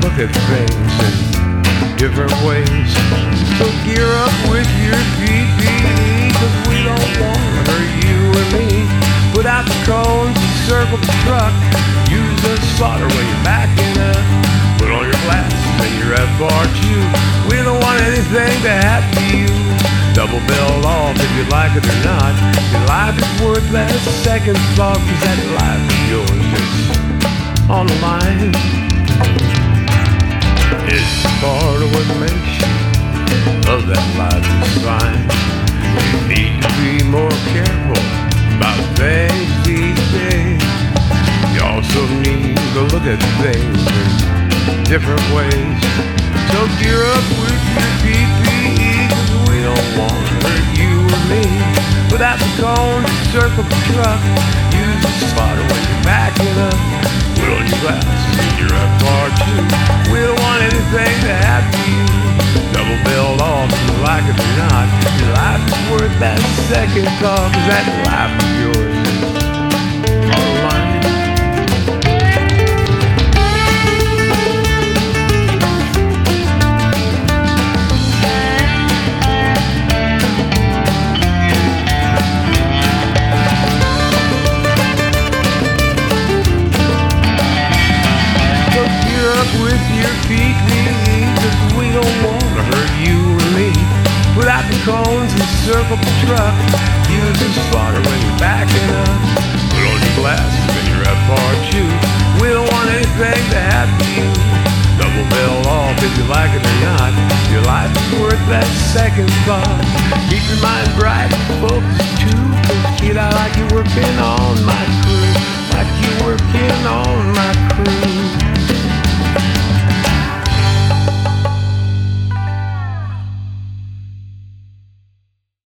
look at things in different ways. So gear up with your PPE, 'cause we don't want to hurt you or me. Put out the cones and circle the truck. Use the spotter when you're backing up. Put on your glasses and your FR2. We don't want anything to happen to you. Double bill off if you like it or not. Your life is worth that second thought, 'cause that life of yours is on the line. It's part of what makes you love that life is fine. You need to be more careful about things these days. You also need to look at things in different ways. So gear up with your PPE, 'cause we don't want to hurt you or me. Put out the cones and circle the truck. Use the spotter when you're backing up. Put on your glasses and your FR2. We don't want anything to happen to you. Double bill off if you like it or not. Your life is worth that second thought, 'cause that life of yours is on the line. With your PPE, 'cause we don't want to hurt you or me. Put out the cones and circle the truck. Use the spotter when you're backing up. Put on your glasses and your FR2. We don't want anything to happen to you. Double bill off if you like it or not. Your life is worth that second thought. Keep your mind bright and focused too, 'cause kid, I like you working on